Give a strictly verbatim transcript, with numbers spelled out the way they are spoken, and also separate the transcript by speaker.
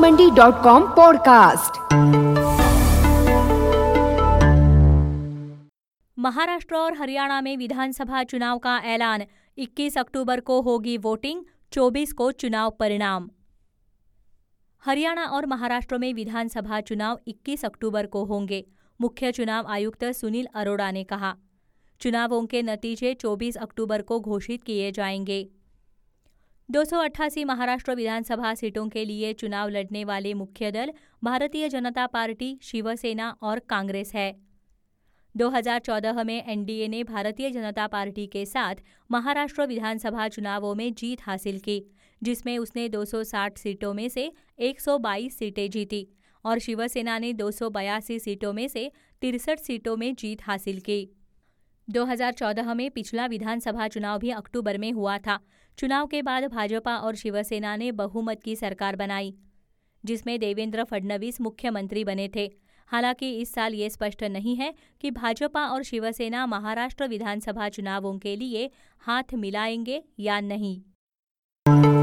Speaker 1: मंडी dot com podcast.
Speaker 2: Maharashtra और हरियाणा में विधानसभा चुनाव का ऐलान। इक्कीस अक्टूबर को होगी वोटिंग, चौबीस को चुनाव परिणाम। हरियाणा और महाराष्ट्र में विधानसभा चुनाव इक्कीस अक्टूबर को होंगे। मुख्य चुनाव आयुक्त सुनील अरोड़ा ने कहा, चुनावों के नतीजे चौबीस अक्टूबर को घोषित किए जाएंगे। दो सौ अट्ठासी महाराष्ट्र विधानसभा सीटों के लिए चुनाव लड़ने वाले मुख्य दल भारतीय जनता पार्टी, शिवसेना और कांग्रेस है। दो हज़ार चौदह में एनडीए ने भारतीय जनता पार्टी के साथ महाराष्ट्र विधानसभा चुनावों में जीत हासिल की, जिसमें उसने दो सौ साठ सीटों में से एक सौ बाईस सीटें जीती और शिवसेना ने दो सौ बयासी सीटों में से तिरसठ सीटों में जीत हासिल की। दो हज़ार चौदह में पिछला विधानसभा चुनाव भी अक्टूबर में हुआ था। चुनाव के बाद भाजपा और शिवसेना ने बहुमत की सरकार बनाई, जिसमें देवेंद्र फडणवीस मुख्यमंत्री बने थे। हालांकि इस साल ये स्पष्ट नहीं है कि भाजपा और शिवसेना महाराष्ट्र विधानसभा चुनावों के लिए हाथ मिलाएंगे या नहीं।